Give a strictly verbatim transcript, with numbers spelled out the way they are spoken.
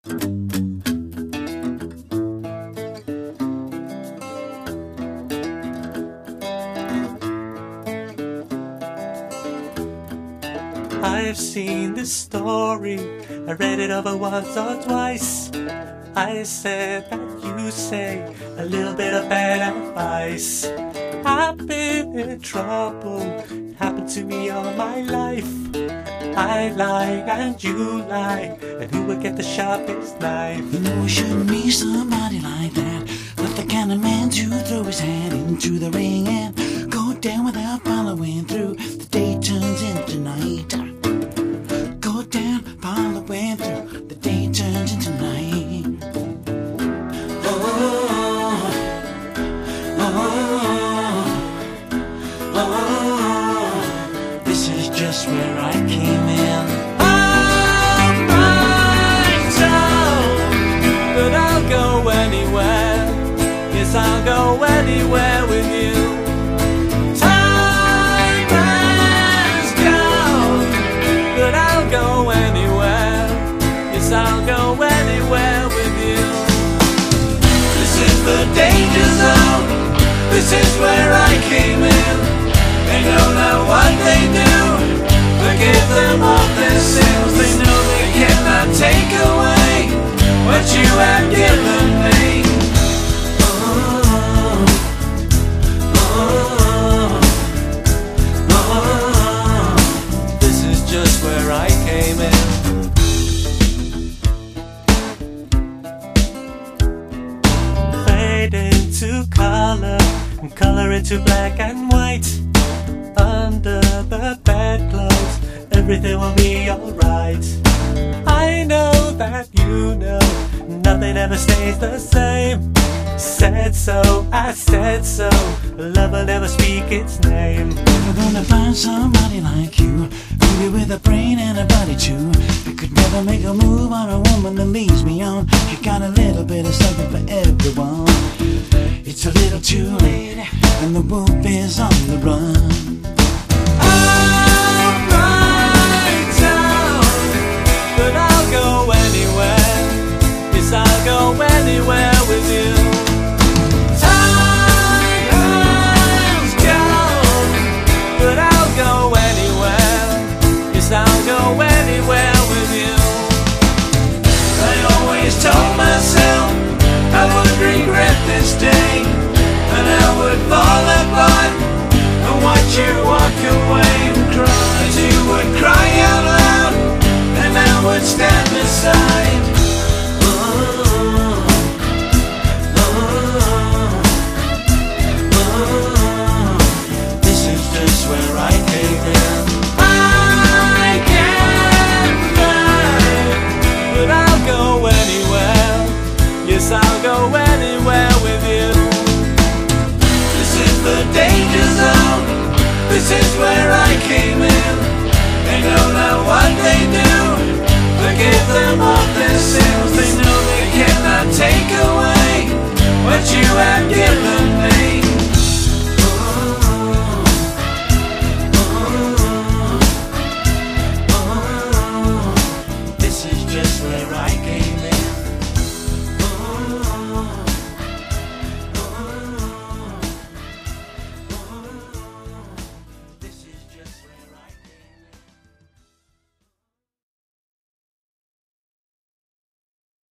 I've seen this story, I read it over once or twice. I said that you say a little bit of bad advice. I've been in trouble, it happened to me all my life. I lie and you lie, and who will get the sharpest knife? You know it shouldn't be somebody like that, not the kind of man to throw his hat into the ring and go down without following through. The day turns into night. Go down, following through. The day turns into night. Oh, oh, oh, oh. This is just where I came in. I'm right down, but I'll go anywhere. Yes, I'll go anywhere with you. Time has gone, but I'll go anywhere. Yes, I'll go anywhere with you. This is the danger zone. This is where I came in. They know not what they do. Forgive them of their sins. They know they cannot take away what you have given me. Oh, oh, oh. This is just where I came in. Fade into color and color into black and white. Under the bedclothes, everything will be alright. I know that you know nothing ever stays the same. Said so, I said so. Love will never speak its name. Never gonna find somebody like you, maybe with a brain and a body too. You could never make a move on a woman that leads me on. You got a little bit of something for everyone. It's a little too late, and the wolf is on the run. I'm right down, but I'll go anywhere. Yes, I'll go anywhere with you. Time has gone, but I'll go anywhere. Yes, I'll go anywhere with you. I always told myself I would regret this day, and I would fall apart and watch you walk away and cry. You would cry out loud, and I would stand beside. Oh, oh, oh. This is just where I came in. I can't fly, but I'll go anywhere. Yes, I'll go anywhere with you. This is the danger zone. This is where I came in. They know not what they do. Forgive them of their